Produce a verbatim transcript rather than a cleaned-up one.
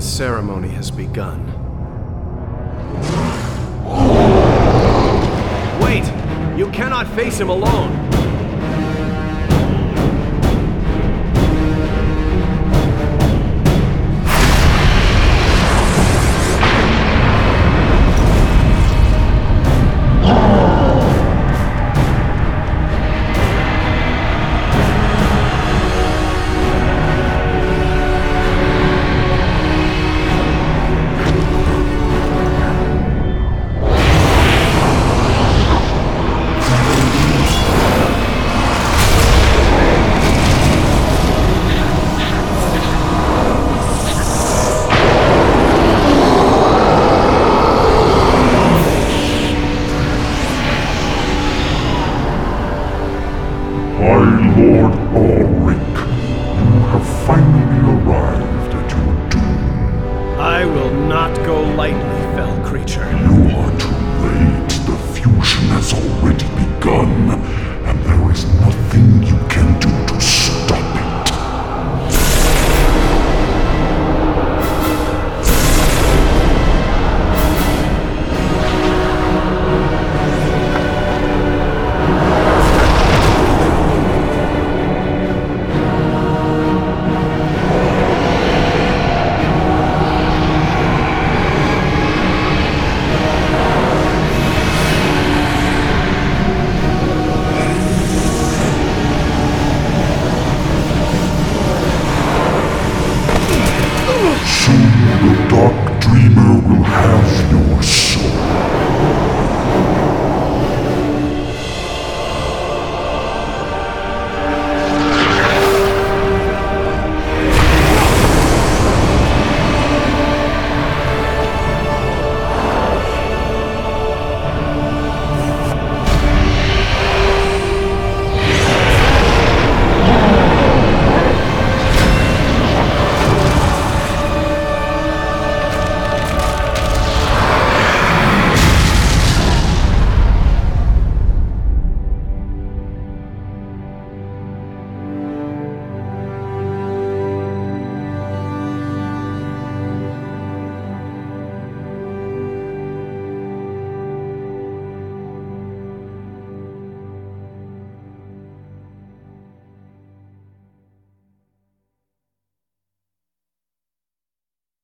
The ceremony has begun. Wait! You cannot face him alone! Lord Ulrich, you have finally arrived at your doom. I will not go lightly, fell creature. You are too late. The fusion has already begun, and there is nothing you can do to stop it. Soon the Dark Dreamer will have